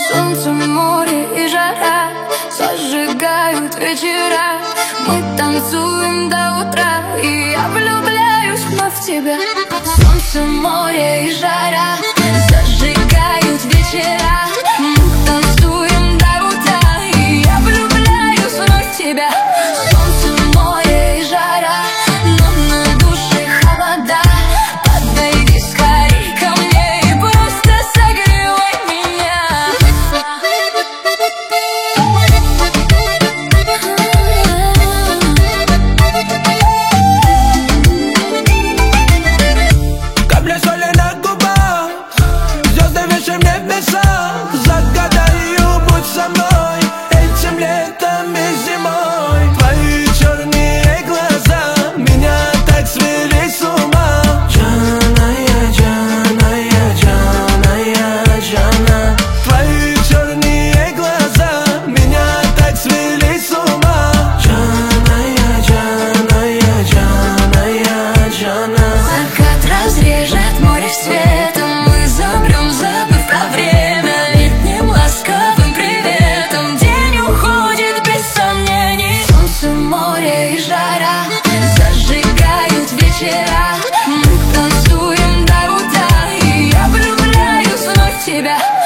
Солнце, море и жара зажигают вечера. Мы танцуем до утра, и я влюбляюсь вновь в тебя. Солнце, море и жара зажигают вечера. Мы танцуем до утра, и я влюбляюсь вновь в тебя. Солнце, море и жара, но на душе холода. Подойди скорей ко мне и просто согревай меня. Капля соли на губах, звезды выше в небесах. Загадай, будь со мной этим летом и зимой. Твои черные глаза меня так свели с ума. Джана, я, Джана, я, Джана, я, Джана. Твои черные глаза меня так свели с ума. Джана, я, Джана, я, Джана, я, Джана. Закат разрежет море светом, мы замрем, забыв про время. Летним ласковым приветом день уходит без сомнений. Солнце, море и жара зажигают вечера. Мы танцуем до утра, и я влюбляюсь вновь в тебя.